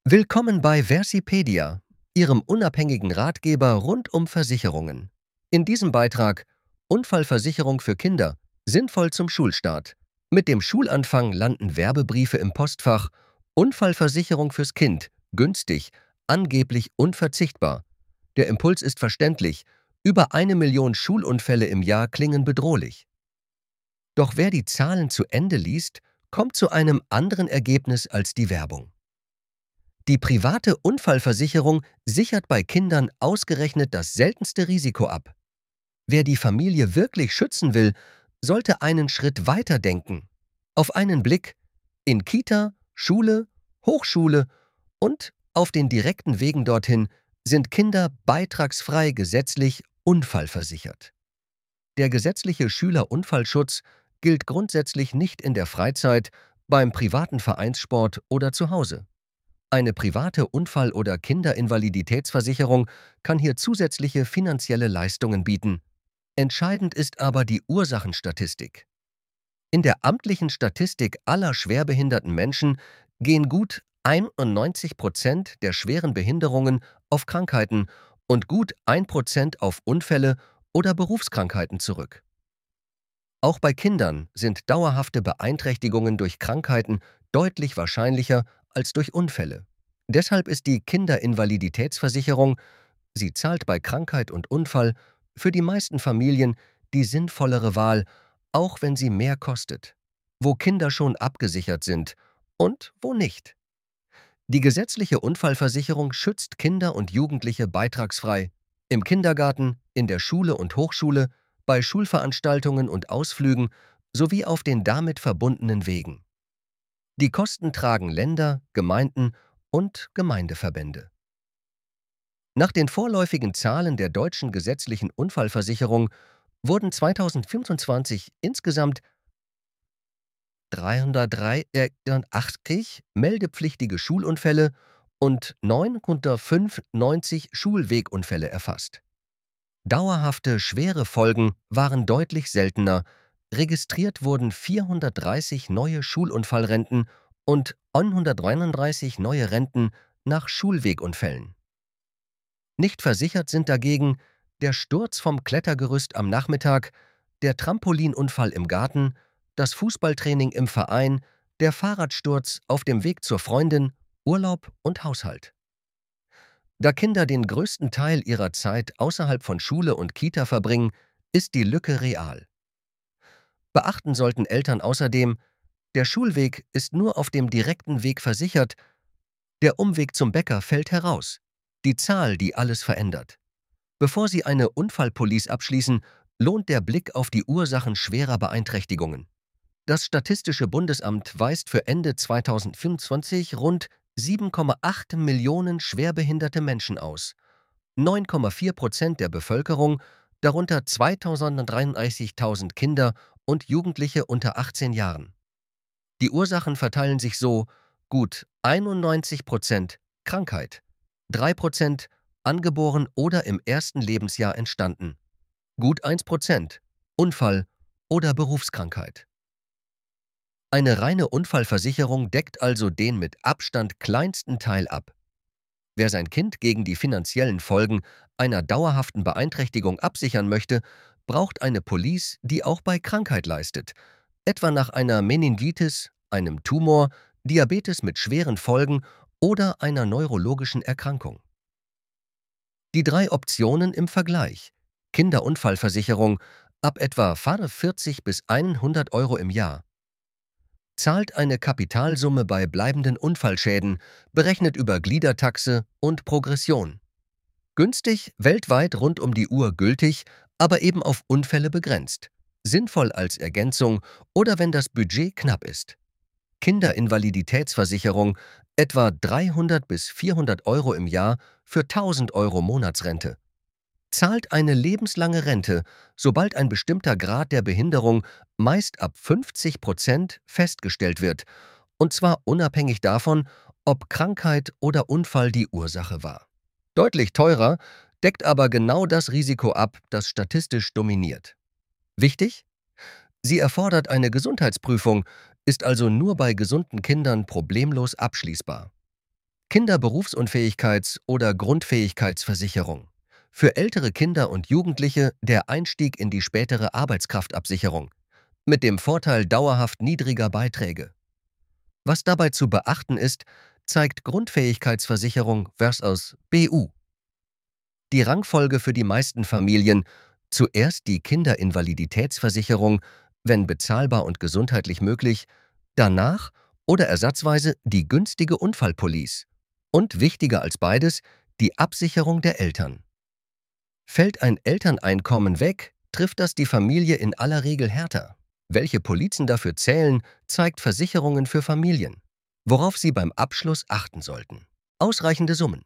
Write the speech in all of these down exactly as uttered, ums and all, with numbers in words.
Willkommen bei Versipedia, Ihrem unabhängigen Ratgeber rund um Versicherungen. In diesem Beitrag Unfallversicherung für Kinder, sinnvoll zum Schulstart. Mit dem Schulanfang landen Werbebriefe im Postfach. Unfallversicherung fürs Kind, günstig, angeblich unverzichtbar. Der Impuls ist verständlich. Über eine Million Schulunfälle im Jahr klingen bedrohlich. Doch wer die Zahlen zu Ende liest, kommt zu einem anderen Ergebnis als die Werbung. Die private Unfallversicherung sichert bei Kindern ausgerechnet das seltenste Risiko ab. Wer die Familie wirklich schützen will, sollte einen Schritt weiter denken. Auf einen Blick in Kita, Schule, Hochschule und auf den direkten Wegen dorthin sind Kinder beitragsfrei gesetzlich unfallversichert. Der gesetzliche Schülerunfallschutz gilt grundsätzlich nicht in der Freizeit, beim privaten Vereinssport oder zu Hause. Eine private Unfall- oder Kinderinvaliditätsversicherung kann hier zusätzliche finanzielle Leistungen bieten. Entscheidend ist aber die Ursachenstatistik. In der amtlichen Statistik aller schwerbehinderten Menschen gehen gut einundneunzig Prozent der schweren Behinderungen auf Krankheiten und gut ein Prozent auf Unfälle oder Berufskrankheiten zurück. Auch bei Kindern sind dauerhafte Beeinträchtigungen durch Krankheiten deutlich wahrscheinlicher als durch Unfälle. Deshalb ist die Kinderinvaliditätsversicherung, sie zahlt bei Krankheit und Unfall, für die meisten Familien die sinnvollere Wahl, auch wenn sie mehr kostet. Wo Kinder schon abgesichert sind und wo nicht. Die gesetzliche Unfallversicherung schützt Kinder und Jugendliche beitragsfrei. Im Kindergarten, in der Schule und Hochschule, bei Schulveranstaltungen und Ausflügen sowie auf den damit verbundenen Wegen. Die Kosten tragen Länder, Gemeinden und Gemeindeverbände. Nach den vorläufigen Zahlen der deutschen gesetzlichen Unfallversicherung wurden zweitausendfünfundzwanzig insgesamt dreihundertdreiundachtzig meldepflichtige Schulunfälle und neunhundertfünfundneunzig Schulwegunfälle erfasst. Dauerhafte schwere Folgen waren deutlich seltener. Registriert wurden vierhundertdreißig neue Schulunfallrenten und hundertdreiunddreißig neue Renten nach Schulwegunfällen. Nicht versichert sind dagegen der Sturz vom Klettergerüst am Nachmittag, der Trampolinunfall im Garten, das Fußballtraining im Verein, der Fahrradsturz auf dem Weg zur Freundin, Urlaub und Haushalt. Da Kinder den größten Teil ihrer Zeit außerhalb von Schule und Kita verbringen, ist die Lücke real. Beachten sollten Eltern außerdem, der Schulweg ist nur auf dem direkten Weg versichert, der Umweg zum Bäcker fällt heraus. Die Zahl, die alles verändert. Bevor Sie eine Unfallpolice abschließen, lohnt der Blick auf die Ursachen schwerer Beeinträchtigungen. Das Statistische Bundesamt weist für Ende zweitausendfünfundzwanzig rund sieben Komma acht Millionen schwerbehinderte Menschen aus. neun Komma vier Prozent der Bevölkerung, darunter zweihundertdreiundachtzigtausend Kinder und Jugendliche unter achtzehn Jahren. Die Ursachen verteilen sich so: gut einundneunzig Prozent Krankheit, drei Prozent angeboren oder im ersten Lebensjahr entstanden, gut ein Prozent Unfall oder Berufskrankheit. Eine reine Unfallversicherung deckt also den mit Abstand kleinsten Teil ab. Wer sein Kind gegen die finanziellen Folgen einer dauerhaften Beeinträchtigung absichern möchte, braucht eine Police, die auch bei Krankheit leistet, etwa nach einer Meningitis, einem Tumor, Diabetes mit schweren Folgen oder einer neurologischen Erkrankung. Die drei Optionen im Vergleich: Kinderunfallversicherung ab etwa vierzig bis hundert Euro im Jahr. Zahlt eine Kapitalsumme bei bleibenden Unfallschäden, berechnet über Gliedertaxe und Progression. Günstig, weltweit rund um die Uhr gültig, aber eben auf Unfälle begrenzt. Sinnvoll als Ergänzung oder wenn das Budget knapp ist. Kinderinvaliditätsversicherung etwa dreihundert bis vierhundert Euro im Jahr für tausend Euro Monatsrente. Zahlt eine lebenslange Rente, sobald ein bestimmter Grad der Behinderung, meist ab fünfzig Prozent, festgestellt wird, und zwar unabhängig davon, ob Krankheit oder Unfall die Ursache war. Deutlich teurer, deckt aber genau das Risiko ab, das statistisch dominiert. Wichtig: Sie erfordert eine Gesundheitsprüfung, ist also nur bei gesunden Kindern problemlos abschließbar. Kinderberufsunfähigkeits- oder Grundfähigkeitsversicherung. Für ältere Kinder und Jugendliche der Einstieg in die spätere Arbeitskraftabsicherung. Mit dem Vorteil dauerhaft niedriger Beiträge. Was dabei zu beachten ist, zeigt Grundfähigkeitsversicherung versus B U. Die Rangfolge für die meisten Familien: zuerst die Kinderinvaliditätsversicherung, wenn bezahlbar und gesundheitlich möglich, danach oder ersatzweise die günstige Unfallpolice und wichtiger als beides, die Absicherung der Eltern. Fällt ein Elterneinkommen weg, trifft das die Familie in aller Regel härter. Welche Polizen dafür zählen, zeigt Versicherungen für Familien. Worauf Sie beim Abschluss achten sollten: ausreichende Summen.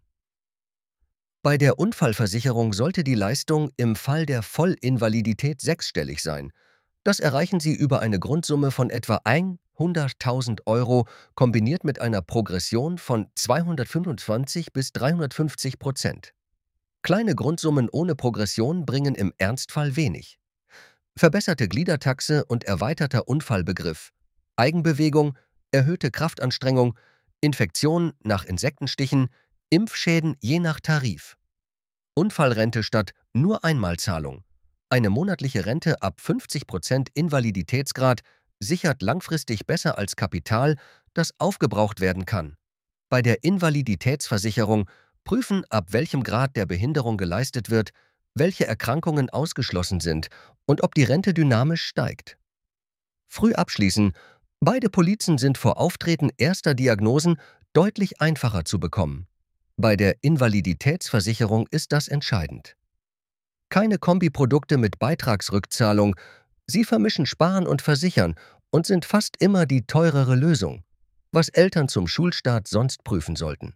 Bei der Unfallversicherung sollte die Leistung im Fall der Vollinvalidität sechsstellig sein. Das erreichen Sie über eine Grundsumme von etwa hunderttausend Euro, kombiniert mit einer Progression von zweihundertfünfundzwanzig bis dreihundertfünfzig Prozent. Kleine Grundsummen ohne Progression bringen im Ernstfall wenig. Verbesserte Gliedertaxe und erweiterter Unfallbegriff, Eigenbewegung, erhöhte Kraftanstrengung, Infektion nach Insektenstichen, Impfschäden je nach Tarif. Unfallrente statt nur Einmalzahlung. Eine monatliche Rente ab fünfzig Prozent Invaliditätsgrad sichert langfristig besser als Kapital, das aufgebraucht werden kann. Bei der Invaliditätsversicherung prüfen, ab welchem Grad der Behinderung geleistet wird, welche Erkrankungen ausgeschlossen sind und ob die Rente dynamisch steigt. Früh abschließen. Beide Polizen sind vor Auftreten erster Diagnosen deutlich einfacher zu bekommen. Bei der Invaliditätsversicherung ist das entscheidend. Keine Kombiprodukte mit Beitragsrückzahlung. Sie vermischen Sparen und Versichern und sind fast immer die teurere Lösung, was Eltern zum Schulstart sonst prüfen sollten.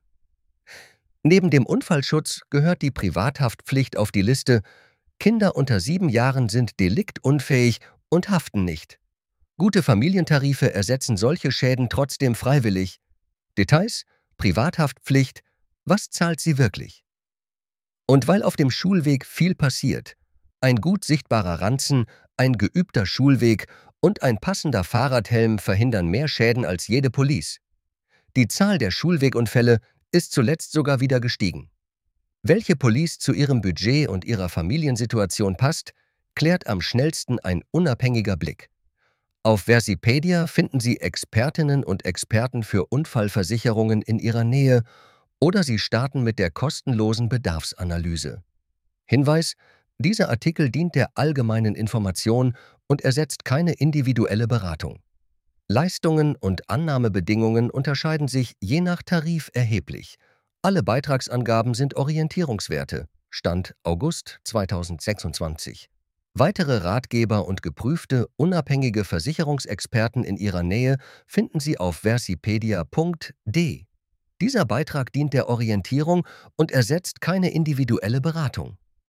Neben dem Unfallschutz gehört die Privathaftpflicht auf die Liste. Kinder unter sieben Jahren sind deliktunfähig und haften nicht. Gute Familientarife ersetzen solche Schäden trotzdem freiwillig. Details: Privathaftpflicht. Was zahlt sie wirklich? Und weil auf dem Schulweg viel passiert, ein gut sichtbarer Ranzen, ein geübter Schulweg und ein passender Fahrradhelm verhindern mehr Schäden als jede Police. Die Zahl der Schulwegunfälle ist zuletzt sogar wieder gestiegen. Welche Police zu Ihrem Budget und Ihrer Familiensituation passt, klärt am schnellsten ein unabhängiger Blick. Auf Versipedia finden Sie Expertinnen und Experten für Unfallversicherungen in Ihrer Nähe oder Sie starten mit der kostenlosen Bedarfsanalyse. Hinweis: Dieser Artikel dient der allgemeinen Information und ersetzt keine individuelle Beratung. Leistungen und Annahmebedingungen unterscheiden sich je nach Tarif erheblich. Alle Beitragsangaben sind Orientierungswerte. Stand August zweitausendsechsundzwanzig. Weitere Ratgeber und geprüfte, unabhängige Versicherungsexperten in Ihrer Nähe finden Sie auf versipedia punkt de. Dieser Beitrag dient der Orientierung und ersetzt keine individuelle Beratung.